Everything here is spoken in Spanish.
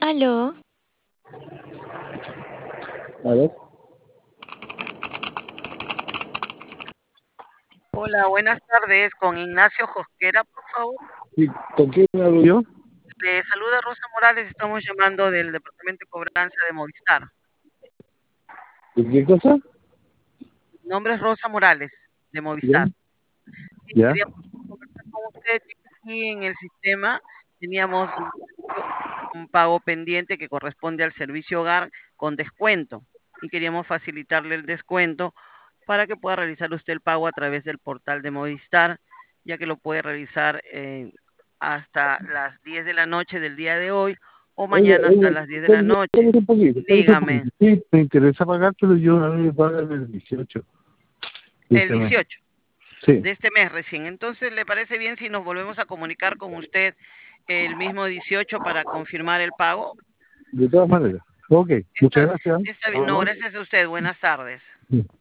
Aló, A ver, Hola, buenas tardes. Con Ignacio Josquera, por favor. ¿y con quién hablo yo? Le saluda Rosa Morales. Estamos llamando del Departamento de Cobranza de Movistar. ¿De qué cosa? Mi nombre es Rosa Morales, de ¿Ya? Movistar. Sí, ¿Ya? queríamos conversar con usted, ya que aquí en el sistema teníamos un pago pendiente que corresponde al servicio hogar con descuento y queríamos facilitarle el descuento para que pueda realizar usted el pago a través del portal de Movistar, ya que lo puede realizar hasta las 10 de la noche del día de hoy o Oye, mañana hasta oye, las 10 de la noche. espérate un poquito, espérate un Dígame, poquito. Sí, me interesa pagar, pero yo a mí me pagan el 18 de el este mes. 18 Sí, de este mes recién. Entonces, ¿le parece bien si nos volvemos a comunicar con usted el mismo 18 para confirmar el pago? de todas maneras. Ok, muchas Está, gracias. está bien. No, Vámonos. gracias a usted. Buenas tardes.